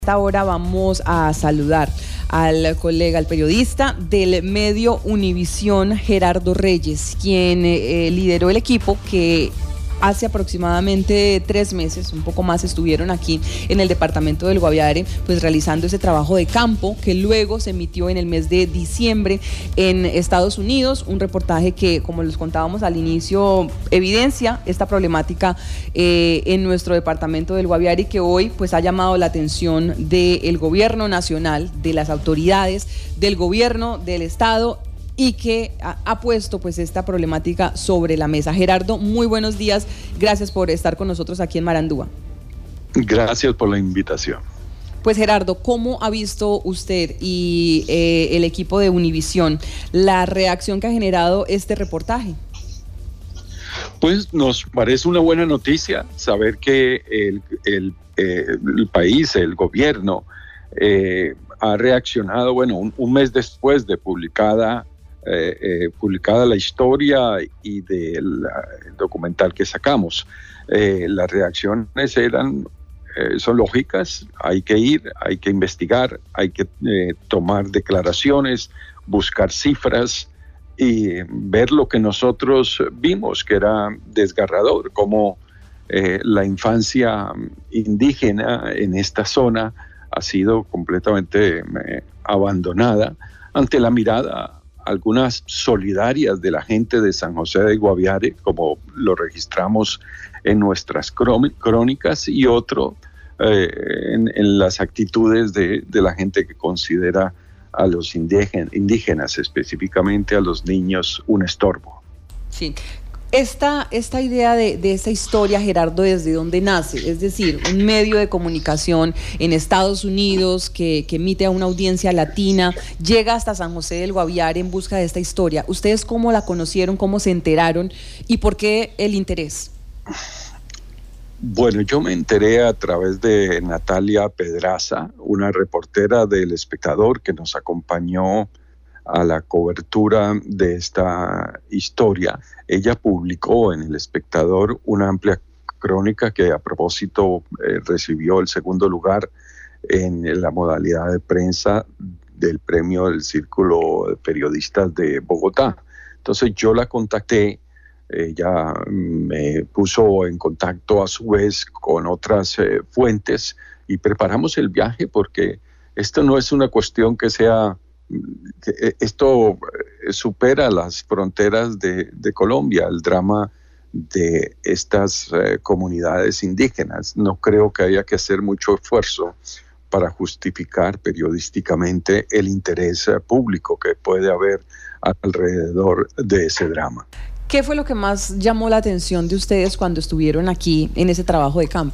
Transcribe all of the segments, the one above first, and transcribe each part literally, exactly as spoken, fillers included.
Ahora vamos a saludar al colega, al periodista del medio Univisión, Gerardo Reyes, quien eh, lideró el equipo que hace aproximadamente tres meses, un poco más, estuvieron aquí en el departamento del Guaviare, pues realizando ese trabajo de campo que luego se emitió en el mes de diciembre en Estados Unidos, un reportaje que, como les contábamos al inicio, evidencia esta problemática eh, en nuestro departamento del Guaviare y que hoy pues ha llamado la atención del gobierno nacional, de las autoridades, del gobierno, del Estado, y que ha, ha puesto pues esta problemática sobre la mesa. Gerardo, muy buenos días, gracias por estar con nosotros aquí en Marandúa. Gracias por la invitación. Pues Gerardo, ¿cómo ha visto usted y eh, el equipo de Univisión la reacción que ha generado este reportaje? Pues nos parece una buena noticia saber que el, el, eh, el país, el gobierno, eh, ha reaccionado, bueno, un, un mes después de publicada Eh, eh, publicada la historia y del uh, documental que sacamos. Eh, las reacciones eran, eh, son lógicas, hay que ir, hay que investigar, hay que eh, tomar declaraciones, buscar cifras y ver lo que nosotros vimos, que era desgarrador, como eh, la infancia indígena en esta zona ha sido completamente eh, abandonada ante la mirada algunas solidarias de la gente de San José del Guaviare, como lo registramos en nuestras crónicas, y otro eh, en, en las actitudes de, de la gente que considera a los indígenas, indígenas, específicamente a los niños, un estorbo. Sí. Esta, esta idea de, de esta historia, Gerardo, ¿desde dónde nace? Es decir, un medio de comunicación en Estados Unidos que, que emite a una audiencia latina, llega hasta San José del Guaviare en busca de esta historia. ¿Ustedes cómo la conocieron, cómo se enteraron y por qué el interés? Bueno, yo me enteré a través de Natalia Pedraza, una reportera del Espectador que nos acompañó a la cobertura de esta historia. Ella publicó en El Espectador una amplia crónica que a propósito eh, recibió el segundo lugar en la modalidad de prensa del premio del Círculo de Periodistas de Bogotá. Entonces yo la contacté, ella me puso en contacto a su vez con otras eh, fuentes y preparamos el viaje porque esto no es una cuestión que sea Esto supera las fronteras de, de Colombia, el drama de estas eh, comunidades indígenas. No creo que haya que hacer mucho esfuerzo para justificar periodísticamente el interés eh, público que puede haber alrededor de ese drama. ¿Qué fue lo que más llamó la atención de ustedes cuando estuvieron aquí en ese trabajo de campo?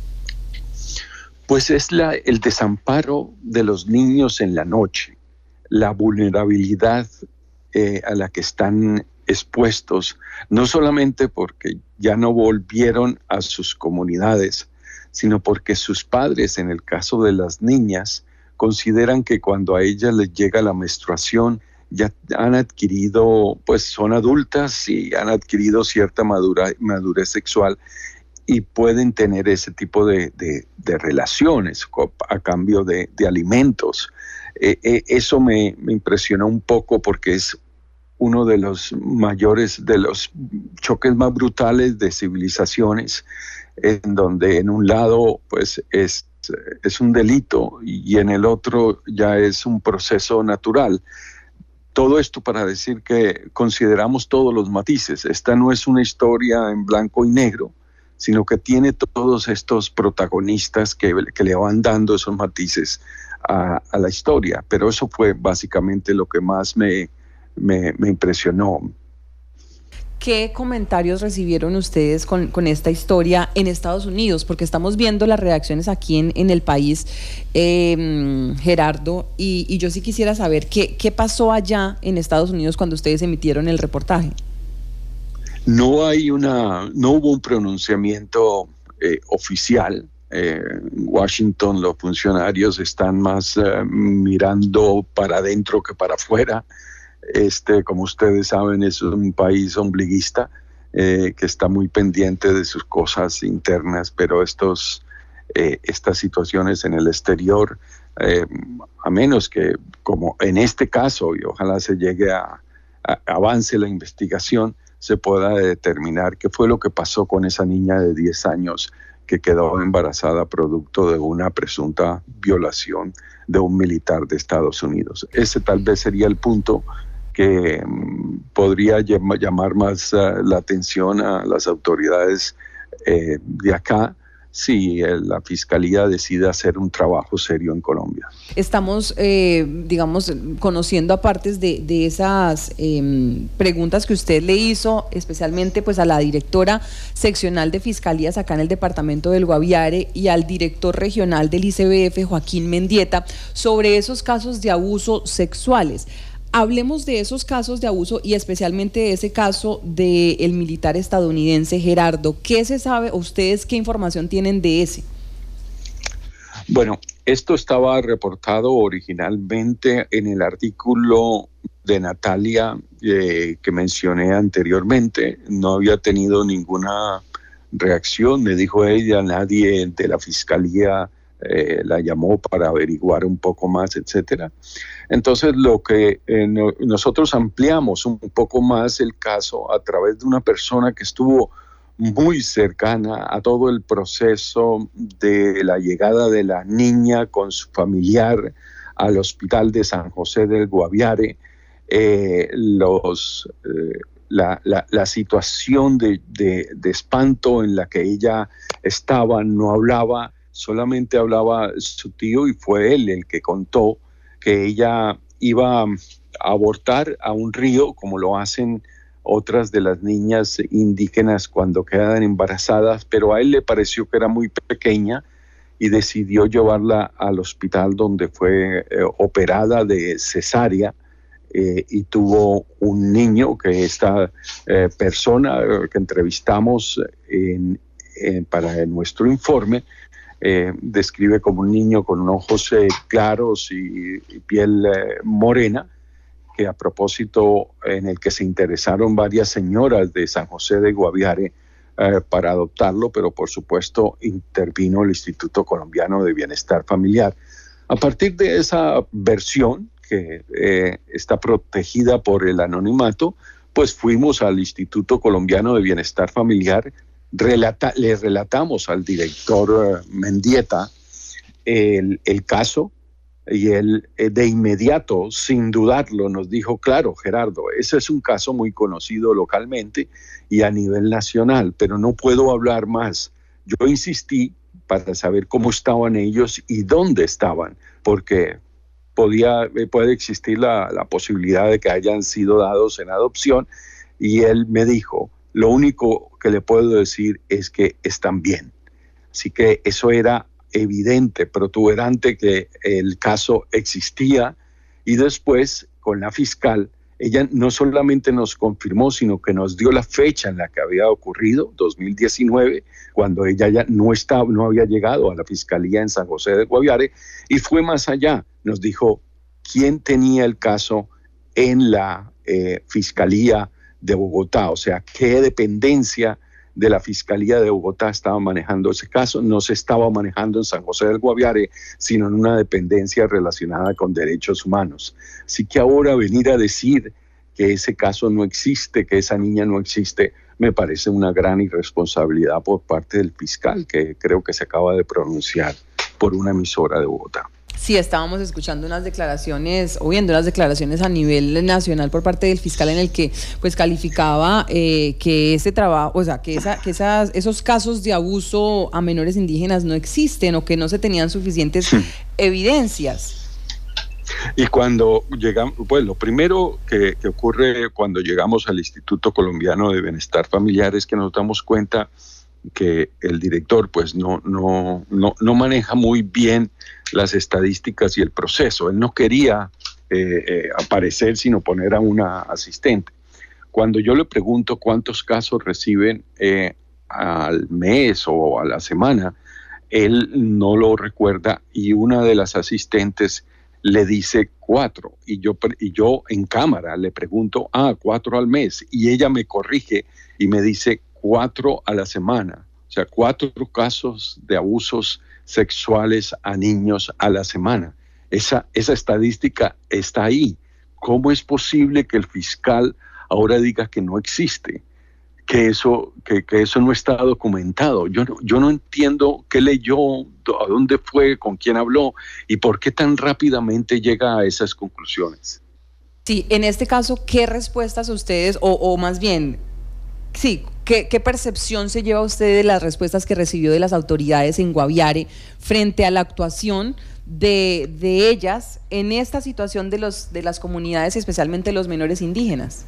Pues es la, el desamparo de los niños en la noche, la vulnerabilidad eh, a la que están expuestos, no solamente porque ya no volvieron a sus comunidades, sino porque sus padres, en el caso de las niñas, consideran que cuando a ellas les llega la menstruación, ya han adquirido, pues son adultas y han adquirido cierta madura, madurez sexual y pueden tener ese tipo de, de, de relaciones a cambio de, de alimentos. Eh, eh, eso me, me impresionó un poco porque es uno de los mayores, de los choques más brutales de civilizaciones, en donde en un lado pues es, es un delito y en el otro ya es un proceso natural. Todo esto para decir que consideramos todos los matices. Esta no es una historia en blanco y negro, sino que tiene todos estos protagonistas que, que le van dando esos matices a, a la historia. Pero eso fue básicamente lo que más me, me, me impresionó. ¿Qué comentarios recibieron ustedes con, con esta historia en Estados Unidos? Porque estamos viendo las reacciones aquí en, en el país, eh, Gerardo, y, y yo sí quisiera saber qué, qué pasó allá en Estados Unidos cuando ustedes emitieron el reportaje. No hay una, no hubo un pronunciamiento eh, oficial. Eh, en Washington los funcionarios están más eh, mirando para adentro que para afuera. Este, como ustedes saben, es un país ombliguista eh, que está muy pendiente de sus cosas internas, pero estos eh, estas situaciones en el exterior, eh, a menos que, como en este caso, y ojalá se llegue a, a avance la investigación, se pueda determinar qué fue lo que pasó con esa niña de diez años que quedó embarazada producto de una presunta violación de un militar de Estados Unidos. Ese tal vez sería el punto que um, podría llam- llamar más uh, la atención a las autoridades eh, de acá, si eh, la Fiscalía decide hacer un trabajo serio en Colombia. Estamos, eh, digamos, conociendo a partes de, de esas eh, preguntas que usted le hizo, especialmente pues a la directora seccional de Fiscalías acá en el departamento del Guaviare y al director regional del I C B F, Joaquín Mendieta, sobre esos casos de abuso sexuales. Hablemos de esos casos de abuso y especialmente de ese caso del militar estadounidense Gerardo. ¿Qué se sabe? ¿Ustedes qué información tienen de ese? Bueno, esto estaba reportado originalmente en el artículo de Natalia eh, que mencioné anteriormente. No había tenido ninguna reacción, me dijo ella, nadie de la Fiscalía eh, la llamó para averiguar un poco más, etcétera. Entonces, lo que eh, no, nosotros ampliamos un poco más el caso a través de una persona que estuvo muy cercana a todo el proceso de la llegada de la niña con su familiar al hospital de San José del Guaviare, eh, los, eh, la, la, la situación de, de, de espanto en la que ella estaba, no hablaba, solamente hablaba su tío y fue él el que contó que ella iba a abortar a un río, como lo hacen otras de las niñas indígenas cuando quedan embarazadas, pero a él le pareció que era muy pequeña y decidió llevarla al hospital donde fue eh, operada de cesárea eh, y tuvo un niño que esta eh, persona que entrevistamos en, en, para nuestro informe Eh, describe como un niño con ojos eh, claros y, y piel eh, morena, que a propósito en el que se interesaron varias señoras de San José de Guaviare eh, para adoptarlo, pero por supuesto intervino el Instituto Colombiano de Bienestar Familiar. A partir de esa versión, que eh, está protegida por el anonimato, pues fuimos al Instituto Colombiano de Bienestar Familiar. Relata, le relatamos al director uh, Mendieta el, el caso y él eh, de inmediato, sin dudarlo, nos dijo, claro, Gerardo, ese es un caso muy conocido localmente y a nivel nacional, pero no puedo hablar más. Yo insistí para saber cómo estaban ellos y dónde estaban, porque podía, eh, puede existir la, la posibilidad de que hayan sido dados en adopción, y él me dijo, lo único que le puedo decir es que están bien. Así que eso era evidente, protuberante, que el caso existía, y después con la fiscal, ella no solamente nos confirmó, sino que nos dio la fecha en la que había ocurrido, dos mil diecinueve, cuando ella ya no, estaba, no había llegado a la fiscalía en San José de Guaviare, y fue más allá, nos dijo quién tenía el caso en la eh, fiscalía de Bogotá, o sea, qué dependencia de la Fiscalía de Bogotá estaba manejando ese caso. No se estaba manejando en San José del Guaviare, sino en una dependencia relacionada con derechos humanos. Así que ahora venir a decir que ese caso no existe, que esa niña no existe, me parece una gran irresponsabilidad por parte del fiscal, que creo que se acaba de pronunciar por una emisora de Bogotá. Sí, estábamos escuchando unas declaraciones, o viendo unas declaraciones a nivel nacional por parte del fiscal en el que pues calificaba eh, que ese trabajo, o sea, que, esa, que esas, esos casos de abuso a menores indígenas no existen o que no se tenían suficientes sí. evidencias. Y cuando llegamos, pues lo primero que, que ocurre cuando llegamos al Instituto Colombiano de Bienestar Familiar es que nos damos cuenta que el director pues no, no, no, no maneja muy bien las estadísticas y el proceso. Él no quería eh, eh, aparecer sino poner a una asistente. Cuando yo le pregunto cuántos casos reciben eh, al mes o a la semana, él no lo recuerda y una de las asistentes le dice cuatro y yo, y yo en cámara le pregunto, ah, cuatro al mes, y ella me corrige y me dice cuatro a la semana, o sea, cuatro casos de abusos sexuales a niños a la semana. Esa, esa estadística está ahí. ¿Cómo es posible que el fiscal ahora diga que no existe? Que eso, que, que eso no está documentado. Yo no, yo no entiendo qué leyó, a dónde fue, con quién habló y por qué tan rápidamente llega a esas conclusiones. Sí, en este caso, ¿qué respuestas ustedes, o, o más bien, sí, ¿qué, qué percepción se lleva usted de las respuestas que recibió de las autoridades en Guaviare frente a la actuación de, de ellas en esta situación de, los, de las comunidades, especialmente los menores indígenas?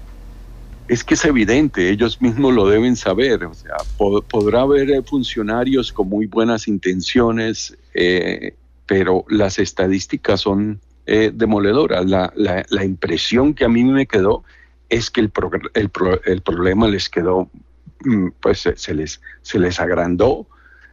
Es que es evidente, ellos mismos lo deben saber. O sea, pod- podrá haber funcionarios con muy buenas intenciones, eh, pero las estadísticas son eh, demoledoras. La, la, la impresión que a mí me quedó es que el, pro, el, pro, el problema les quedó, pues se, se, les, se les agrandó,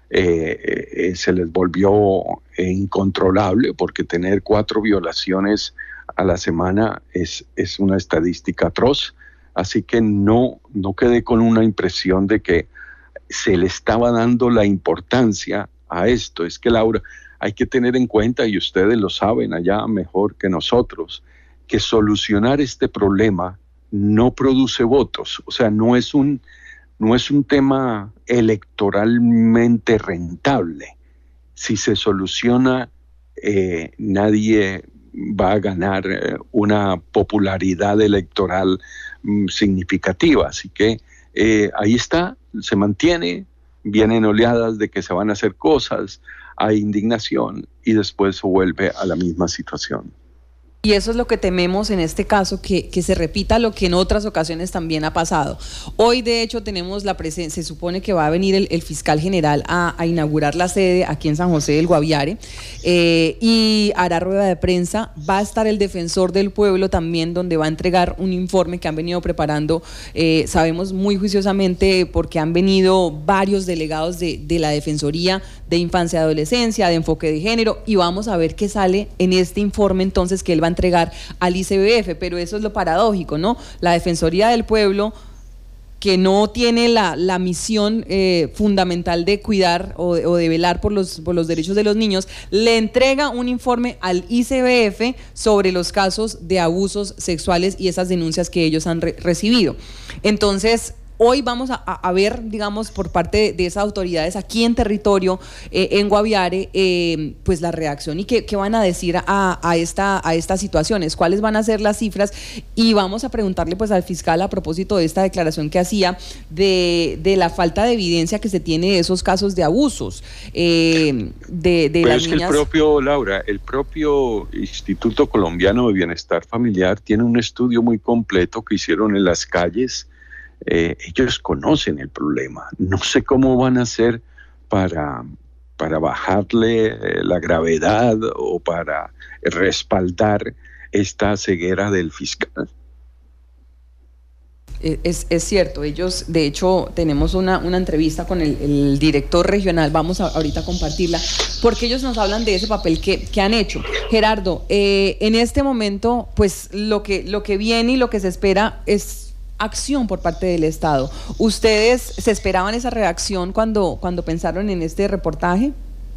eh, eh, se les volvió eh, incontrolable, porque tener cuatro violaciones a la semana es, es una estadística atroz. Así que no, no quedé con una impresión de que se le estaba dando la importancia a esto. Es que, Laura, hay que tener en cuenta, y ustedes lo saben allá mejor que nosotros, que solucionar este problema no produce votos. O sea, no es un, no es un tema electoralmente rentable. Si se soluciona, eh, nadie va a ganar eh, una popularidad electoral mm, significativa. Así que eh, ahí está, se mantiene, vienen oleadas de que se van a hacer cosas, hay indignación y después se vuelve a la misma situación. Y eso es lo que tememos en este caso, que, que se repita lo que en otras ocasiones también ha pasado. Hoy, de hecho, tenemos la presencia, se supone que va a venir el, el fiscal general a, a inaugurar la sede aquí en San José del Guaviare, eh, y hará rueda de prensa. Va a estar el defensor del pueblo también, donde va a entregar un informe que han venido preparando, eh, sabemos muy juiciosamente, porque han venido varios delegados de, de la Defensoría de Infancia y Adolescencia, de Enfoque de Género, y vamos a ver qué sale en este informe entonces que él va a entregar al I C B F. Pero eso es lo paradójico, ¿no? La Defensoría del Pueblo, que no tiene la, la misión eh, fundamental de cuidar o de, o de velar por los, por los derechos de los niños, le entrega un informe al I C B F sobre los casos de abusos sexuales y esas denuncias que ellos han re- recibido. Entonces, hoy vamos a, a ver, digamos, por parte de, de esas autoridades aquí en territorio, eh, en Guaviare, eh, pues la reacción y qué, qué van a decir a, a, esta, a estas situaciones, cuáles van a ser las cifras, y vamos a preguntarle pues al fiscal a propósito de esta declaración que hacía de, de la falta de evidencia que se tiene de esos casos de abusos eh, de, de Pero las es niñas. Que el propio, Laura, el propio Instituto Colombiano de Bienestar Familiar tiene un estudio muy completo que hicieron en las calles. Eh, ellos conocen el problema. No sé cómo van a hacer para, para bajarle eh, la gravedad o para respaldar esta ceguera del fiscal. Es, es cierto, ellos, de hecho, tenemos una, una entrevista con el, el director regional, vamos a ahorita a compartirla, porque ellos nos hablan de ese papel que, que han hecho. Gerardo, eh, en este momento, pues lo que, lo que viene y lo que se espera es acción por parte del Estado. ¿Ustedes se esperaban esa reacción cuando, cuando pensaron en este reportaje?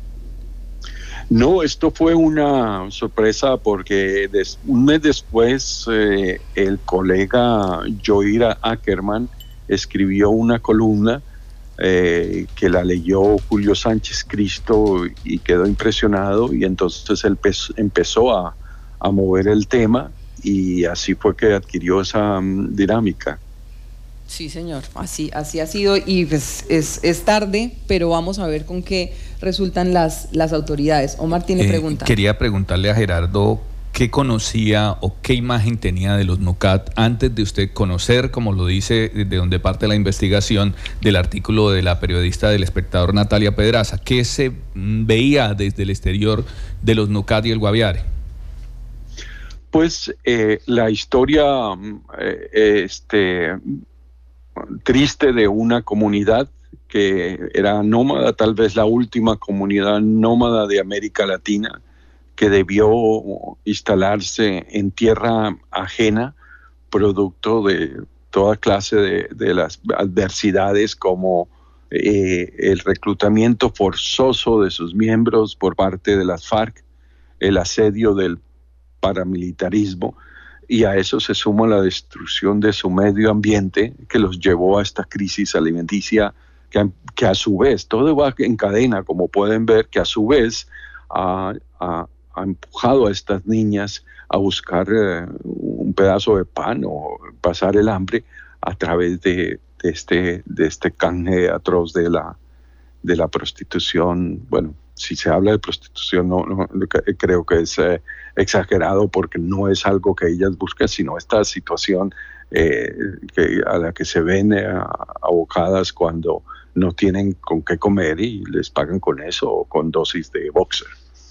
No, esto fue una sorpresa porque des, un mes después eh, el colega Joira Ackerman escribió una columna eh, que la leyó Julio Sánchez Cristo y quedó impresionado, y entonces él pe- empezó a, a mover el tema. Y así fue que adquirió esa um, dinámica. Sí, señor, así, así ha sido, y pues es, es tarde, pero vamos a ver con qué resultan las, las autoridades. Omar tiene eh, pregunta. Quería preguntarle a Gerardo qué conocía o qué imagen tenía de los NUCAT antes de usted conocer, como lo dice, de donde parte la investigación del artículo de la periodista del Espectador Natalia Pedraza. ¿Qué se veía desde el exterior de los NUCAT y el Guaviare? Pues eh, la historia eh, este, triste de una comunidad que era nómada, tal vez la última comunidad nómada de América Latina, que debió instalarse en tierra ajena, producto de toda clase de, de las adversidades como eh, el reclutamiento forzoso de sus miembros por parte de las FARC, el asedio del paramilitarismo, y a eso se suma la destrucción de su medio ambiente que los llevó a esta crisis alimenticia que, que a su vez, todo va en cadena, como pueden ver, que a su vez ha, ha, ha empujado a estas niñas a buscar eh, un pedazo de pan o pasar el hambre a través de, de, este, de este canje atroz de la, de la prostitución. Bueno, si se habla de prostitución, no, no creo que es eh, exagerado, porque no es algo que ellas buscan, sino esta situación eh, que, a la que se ven eh, abocadas cuando no tienen con qué comer y les pagan con eso o con dosis de boxer.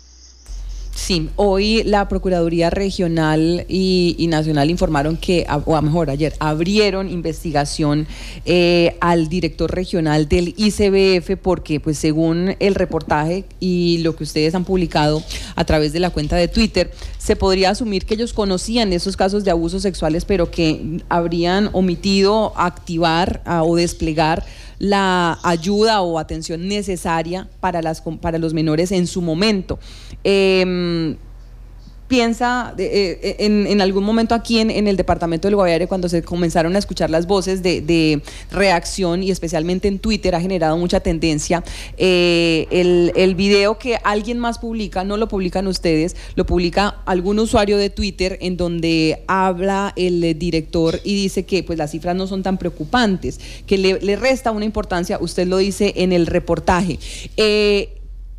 Sí, hoy la Procuraduría Regional y, y Nacional informaron que, o a mejor ayer, abrieron investigación eh, al director regional del I C B F porque, pues, según el reportaje y lo que ustedes han publicado a través de la cuenta de Twitter, se podría asumir que ellos conocían esos casos de abusos sexuales, pero que habrían omitido activar uh, o desplegar la ayuda o atención necesaria para, las, para los menores en su momento. Eh, piensa eh, en, en algún momento aquí en, en el departamento del Guaviare, cuando se comenzaron a escuchar las voces de, de reacción, y especialmente en Twitter ha generado mucha tendencia, eh, el, el video que alguien más publica, no lo publican ustedes, lo publica algún usuario de Twitter, en donde habla el director y dice que, pues, las cifras no son tan preocupantes, que le, le resta una importancia, usted lo dice en el reportaje. Eh,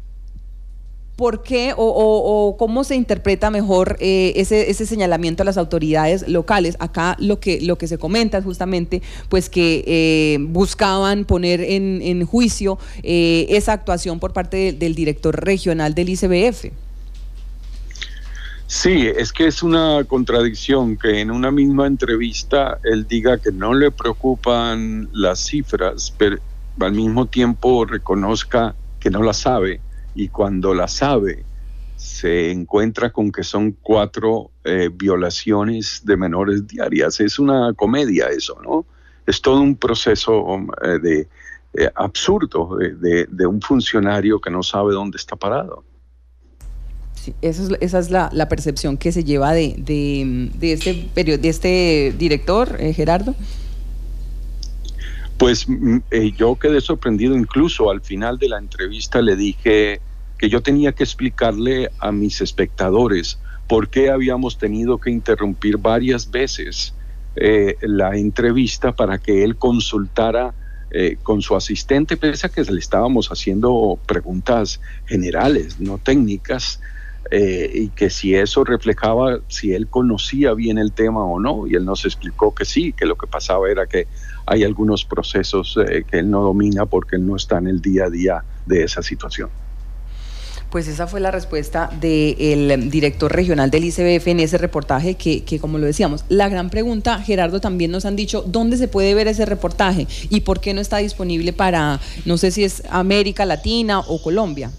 ¿Por qué o, o, o cómo se interpreta mejor eh, ese, ese señalamiento a las autoridades locales? Acá lo que, lo que se comenta es justamente, pues, que eh, buscaban poner en, en juicio eh, esa actuación por parte de, del director regional del I C B F. Sí, es que es una contradicción que en una misma entrevista él diga que no le preocupan las cifras, pero al mismo tiempo reconozca que no las sabe. Y cuando la sabe, se encuentra con que son cuatro eh, violaciones de menores diarias. Es una comedia eso, ¿no? Es todo un proceso eh, de, eh, absurdo de, de, de un funcionario que no sabe dónde está parado. Sí, esa es, esa es la, la percepción que se lleva de, de, de, este, period, de este director, eh, Gerardo. Pues eh, yo quedé sorprendido, incluso al final de la entrevista le dije que yo tenía que explicarle a mis espectadores por qué habíamos tenido que interrumpir varias veces eh, la entrevista para que él consultara eh, con su asistente, pese a que le estábamos haciendo preguntas generales, no técnicas, eh, y que si eso reflejaba si él conocía bien el tema o no, y él nos explicó que sí, que lo que pasaba era que hay algunos procesos eh, que él no domina porque él no está en el día a día de esa situación. Pues esa fue la respuesta del director regional del I C B F en ese reportaje que, que, como lo decíamos, la gran pregunta, Gerardo, también nos han dicho, ¿dónde se puede ver ese reportaje? ¿Y por qué no está disponible para, no sé si es América Latina o Colombia?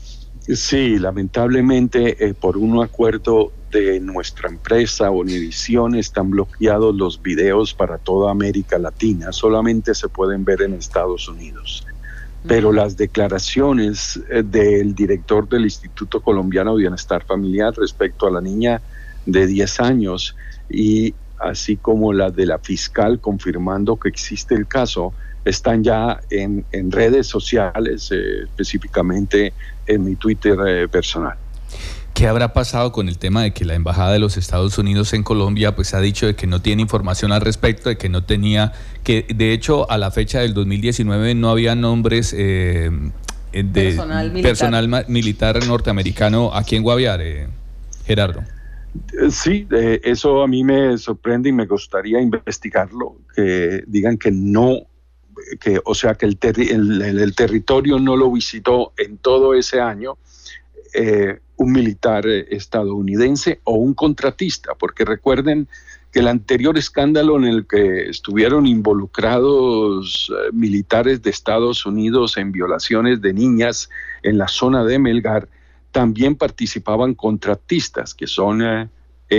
Sí, lamentablemente eh, por un acuerdo de nuestra empresa Univisión están bloqueados los videos para toda América Latina, solamente se pueden ver en Estados Unidos. Pero las declaraciones eh, del director del Instituto Colombiano de Bienestar Familiar respecto a la niña de diez años, y así como la de la fiscal confirmando que existe el caso, están ya en, en redes sociales, eh, específicamente en mi Twitter eh, personal. ¿Qué habrá pasado con el tema de que la Embajada de los Estados Unidos en Colombia pues ha dicho de que no tiene información al respecto, de que no tenía, que de hecho a la fecha del dos mil diecinueve no había nombres eh, de personal militar. personal militar norteamericano aquí en Guaviare, Gerardo? Sí, eh, eso a mí me sorprende y me gustaría investigarlo, que digan que no, que o sea que el, terri el, el territorio no lo visitó en todo ese año eh, un militar estadounidense o un contratista, porque recuerden que el anterior escándalo en el que estuvieron involucrados eh, militares de Estados Unidos en violaciones de niñas en la zona de Melgar, también participaban contratistas, que son eh,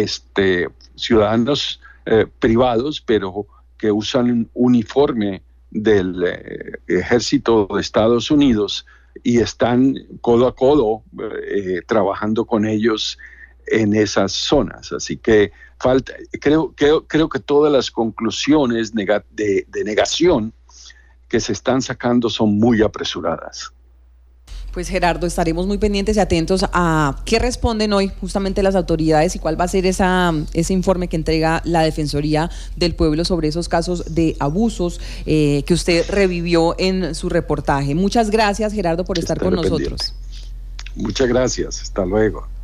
este, ciudadanos eh, privados, pero que usan un uniforme del eh, ejército de Estados Unidos y están codo a codo eh, trabajando con ellos en esas zonas. Así que falta, creo, creo, creo que todas las conclusiones nega, de, de negación que se están sacando son muy apresuradas. Pues Gerardo, estaremos muy pendientes y atentos a qué responden hoy justamente las autoridades y cuál va a ser esa, ese informe que entrega la Defensoría del Pueblo sobre esos casos de abusos eh, que usted revivió en su reportaje. Muchas gracias, Gerardo, por estar con nosotros. Muchas gracias. Hasta luego.